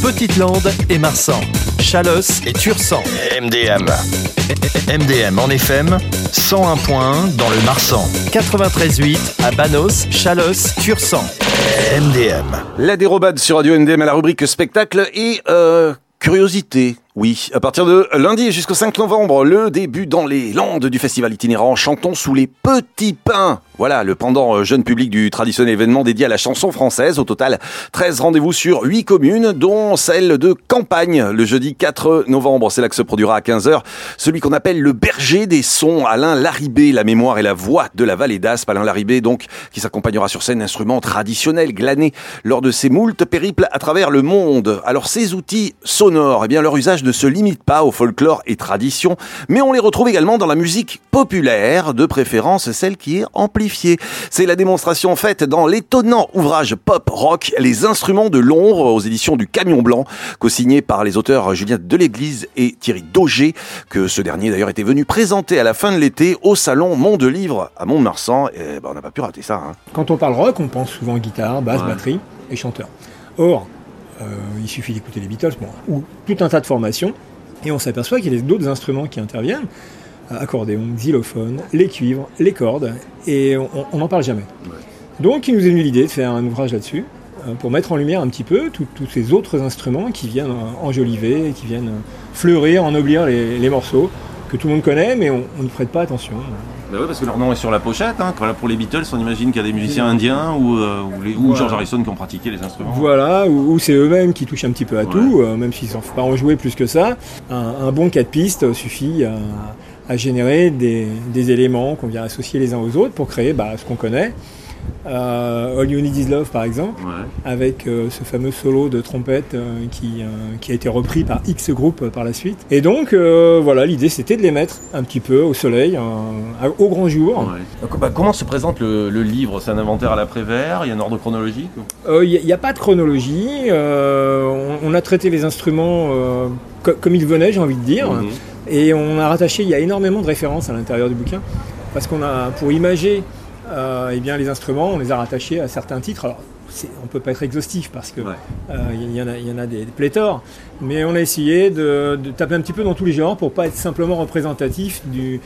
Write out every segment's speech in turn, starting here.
Petite-Lande et Marsan, Chalosse et Tursan. MDM. MDM en FM, 101.1 dans le Marsan. 93.8 à Banos, Chalosse, Tursan. MDM. La dérobade sur Radio MDM à la rubrique spectacle et curiosité. Oui, à partir de lundi jusqu'au 5 novembre, le début dans les Landes du festival itinérant Chantons sous les petits pins. Voilà, le pendant jeune public du traditionnel événement dédié à la chanson française. Au total, 13 rendez-vous sur 8 communes, dont celle de Campagne, le jeudi 4 novembre. C'est là que se produira à 15h celui qu'on appelle le berger des sons, Alain Larribé, la mémoire et la voix de la vallée d'Aspe. Alain Larribé, donc, qui s'accompagnera sur scène d'instruments traditionnels glanés lors de ses moultes périples à travers le monde. Alors, ces outils sonores, eh bien, leur usage ne se limite pas au folklore et tradition, mais on les retrouve également dans la musique populaire, de préférence celle qui est amplifiée. C'est la démonstration faite dans l'étonnant ouvrage pop-rock Les instruments de l'ombre aux éditions du Camion Blanc, co-signé par les auteurs Julien Deléglise et Thierry Dauger, que ce dernier d'ailleurs était venu présenter à la fin de l'été au salon Monde de Livre à Mont-de-Marsan, et on n'a pas pu rater ça. Quand on parle rock, on pense souvent guitare, basse, batterie et chanteur. Or, il suffit d'écouter les Beatles, ou tout un tas de formations, et on s'aperçoit qu'il y a d'autres instruments qui interviennent, accordéon, xylophone, les cuivres, les cordes, et on n'en parle jamais. Ouais. Donc il nous est venu l'idée de faire un ouvrage là-dessus, pour mettre en lumière un petit peu tous ces autres instruments qui viennent enjoliver, qui viennent fleurir, ennoblir les morceaux, que tout le monde connaît, mais on n'y prête pas attention. Ben oui, parce que leur nom est sur la pochette. Pour les Beatles, on imagine qu'il y a des musiciens indiens ou George Harrison qui ont pratiqué les instruments. Voilà, ou c'est eux-mêmes qui touchent un petit peu à tout, même s'ils n'en font pas en jouer plus que ça. Un bon 4 pistes suffit à générer des éléments qu'on vient associer les uns aux autres pour créer ce qu'on connaît. All You Need Is Love par exemple, avec ce fameux solo de trompette qui a été repris par X groupe par la suite. Et donc l'idée c'était de les mettre un petit peu au soleil, au grand jour. Comment se présente le livre? C'est un inventaire à l'après-vert? Il y a un ordre chronologique? Il n'y a pas de chronologie. On a traité les instruments comme ils venaient, j'ai envie de dire. Et on a rattaché, il y a énormément de références à l'intérieur du bouquin, parce qu'on a, pour imager les instruments, on les a rattachés à certains titres. Alors, on ne peut pas être exhaustif parce que il y en a des pléthores, mais on a essayé de taper un petit peu dans tous les genres pour pas être simplement représentatif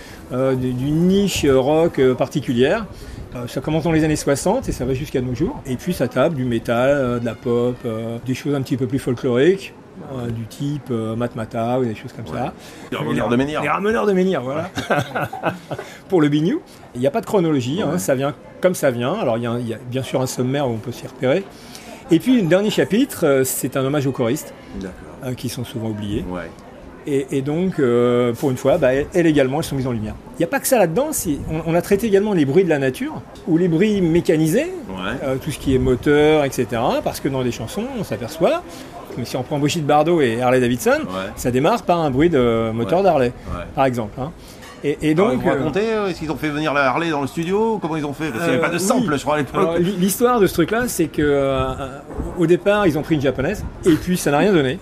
d'une niche rock particulière. Ça commence dans les années 60 et ça va jusqu'à nos jours. Et puis ça tape du métal, de la pop, des choses un petit peu plus folkloriques. Du type Matmata ou des choses comme ça. Les ramoneurs de Menhir. Les ramoneurs de Menhir, voilà. Pour le bignou. Il n'y a pas de chronologie, ça vient comme ça vient. Alors il y a bien sûr un sommaire où on peut s'y repérer. Et puis le dernier chapitre, c'est un hommage aux choristes, qui sont souvent oubliés. Ouais. Et donc, pour une fois, elles également, elles sont mises en lumière. Il n'y a pas que ça là-dedans, on a traité également les bruits de la nature, ou les bruits mécanisés, tout ce qui est moteur, etc. Parce que dans les chansons, on s'aperçoit, que si on prend Brigitte Bardot et Harley Davidson, ça démarre par un bruit de moteur d'Harley, par exemple. Et donc, vous racontez, est-ce qu'ils ont fait venir la Harley dans le studio? Comment ils ont fait? Parce qu'il n'y avait pas de sample, je crois, à l'époque. Alors, l'histoire de ce truc-là, c'est que au départ, ils ont pris une japonaise, et puis ça n'a rien donné.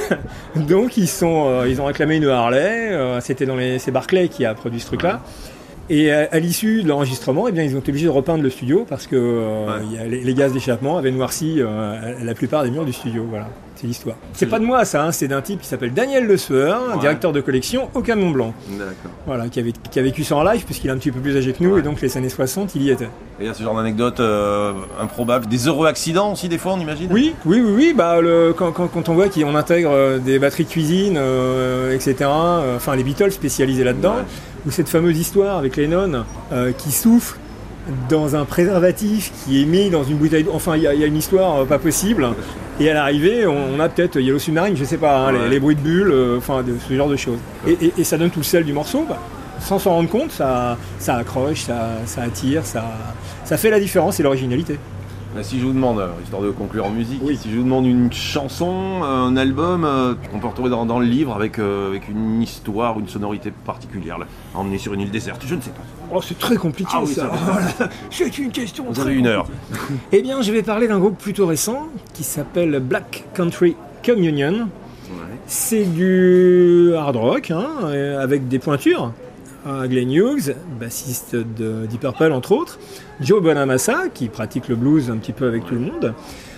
Donc ils ont réclamé une Harley. C'est Barclay qui a produit ce truc-là. Et à l'issue de l'enregistrement, ils ont été obligés de repeindre le studio parce que les gaz d'échappement avaient noirci la plupart des murs du studio. Voilà, c'est l'histoire. C'est pas de moi ça, c'est d'un type qui s'appelle Daniel Le Sueur, directeur de collection au Camion Blanc. D'accord. Voilà, qui a vécu ça en live puisqu'il est un petit peu plus âgé que nous et donc les années 60, il y était. Et il y a ce genre d'anecdotes improbables, des heureux accidents aussi des fois, on imagine. Oui. Quand on voit qu'on intègre des batteries de cuisine, etc. Les Beatles spécialisés là-dedans. Ou cette fameuse histoire avec Lennon qui souffle dans un préservatif qui est mis dans une bouteille d'eau. Enfin, il y a une histoire pas possible. Et à l'arrivée, on a peut-être Yellow Submarine, je sais pas, les bruits de bulles, de ce genre de choses. Et ça donne tout le sel du morceau. Sans s'en rendre compte, ça accroche, ça attire, ça fait la différence et l'originalité. Si je vous demande, histoire de conclure en musique, si je vous demande une chanson, un album qu'on peut retrouver dans le livre avec une histoire, une sonorité particulière, emmené sur une île déserte, je ne sais pas. Oh, c'est très compliqué ça. C'est une question. Vous avez une heure. Eh bien, je vais parler d'un groupe plutôt récent qui s'appelle Black Country Communion. C'est du hard rock, avec des pointures. Glenn Hughes, bassiste de Deep Purple entre autres, Joe Bonamassa qui pratique le blues un petit peu avec tout le monde,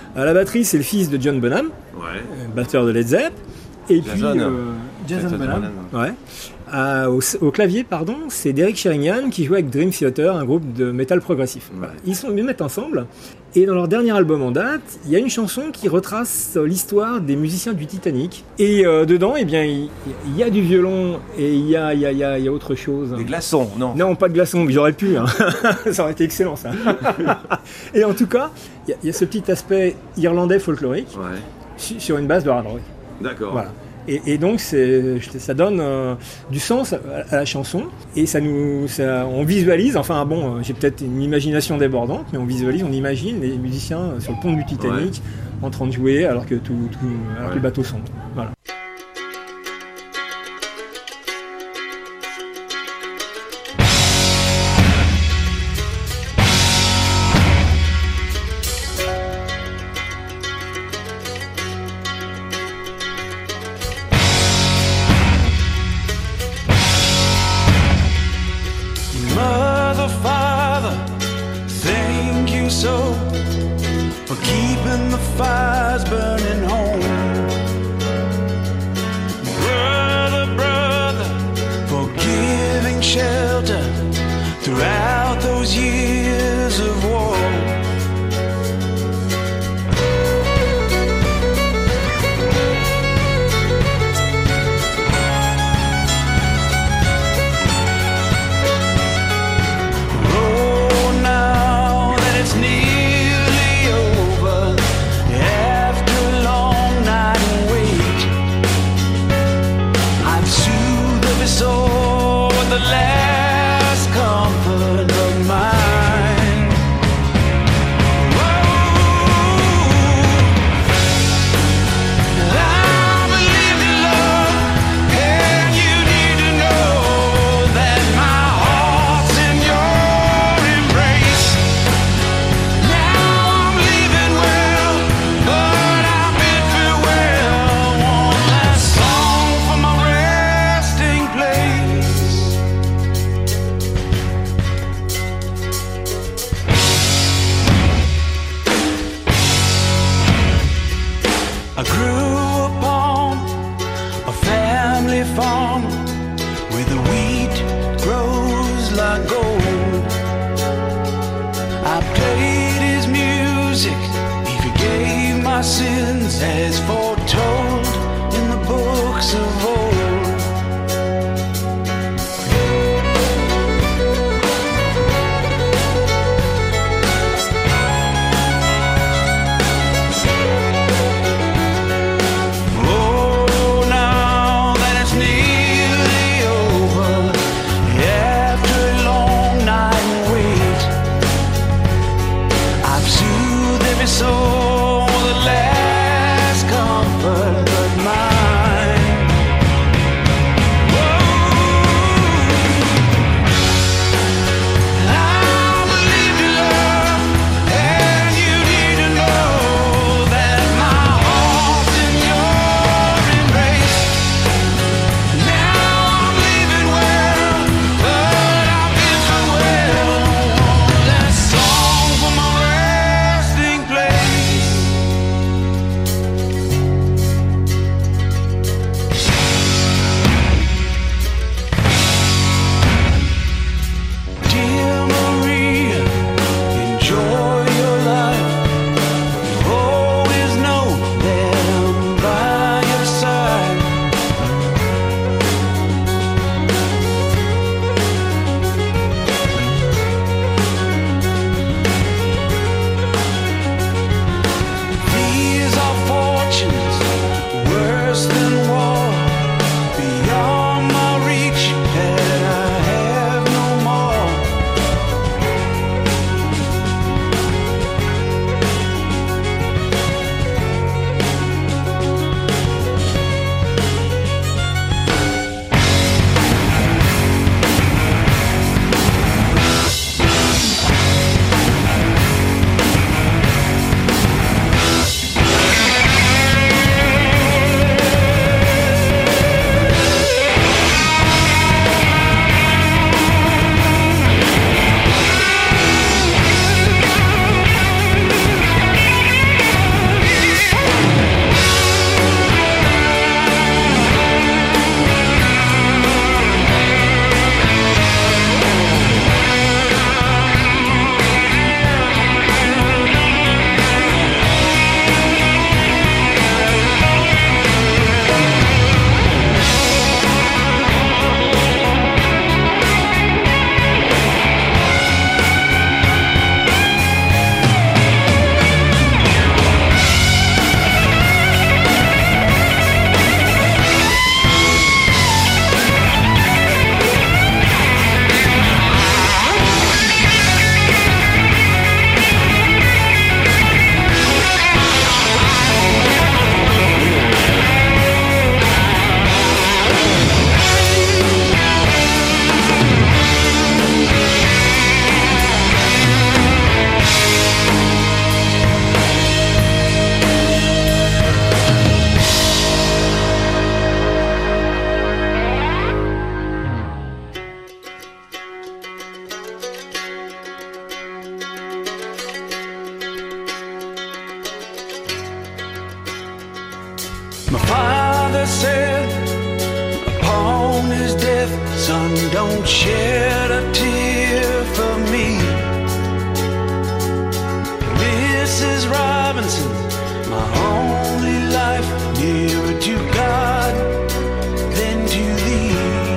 À la batterie, c'est le fils de John Bonham, Ouais. batteur de Led Zepp. Et puis Jason. Jason Jason Bonham. Bonham. Ouais. Au clavier, c'est Derek Sherinian qui joue avec Dream Theater, un groupe de métal progressif. Ouais. Voilà. Ils mettent ensemble. Et dans leur dernier album en date, il y a une chanson qui retrace l'histoire des musiciens du Titanic. Et dedans, eh bien, il y a du violon et il y a autre chose. Des glaçons, non. Non, pas de glaçons, mais j'aurais pu. Hein. Ça aurait été excellent, ça. Et en tout cas, il y a ce petit aspect irlandais folklorique Ouais. sur une base de hard rock. D'accord. Voilà. Et donc ça donne du sens à la chanson et on visualise, enfin bon, j'ai peut-être une imagination débordante, mais on imagine les musiciens sur le pont du Titanic en train de jouer alors que que le bateau sombre. Voilà. Mother, Father, thank you so for keeping the fires burning home. Brother, brother, for giving shelter throughout those years of war. Last comfort of mine. I grew upon a family farm where the wheat grows like gold. I played his music, he forgave my sins as foretold in the books of old. So the last come Sun, don't shed a tear for me. Mrs. Robinson, my only life, nearer to God than to thee.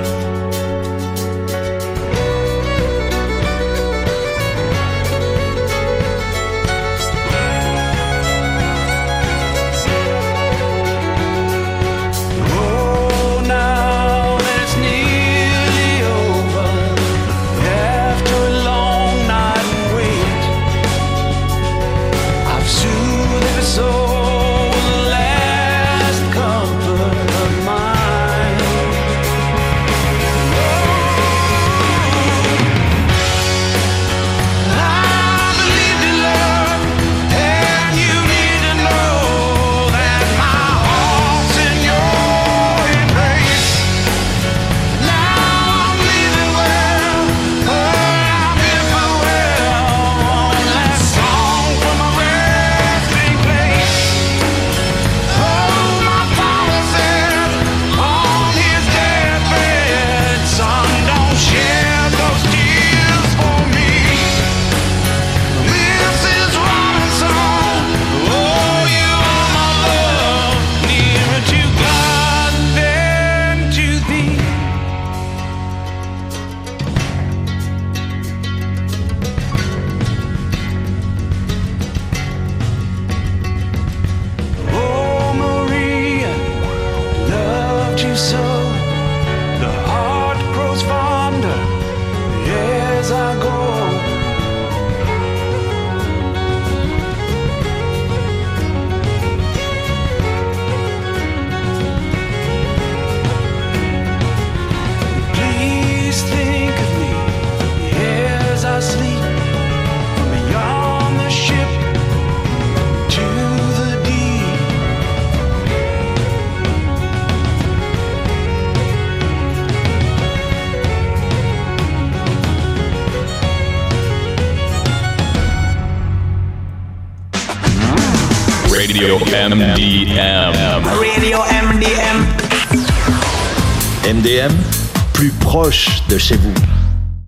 Radio MDM. Radio MDM. MDM, plus proche de chez vous.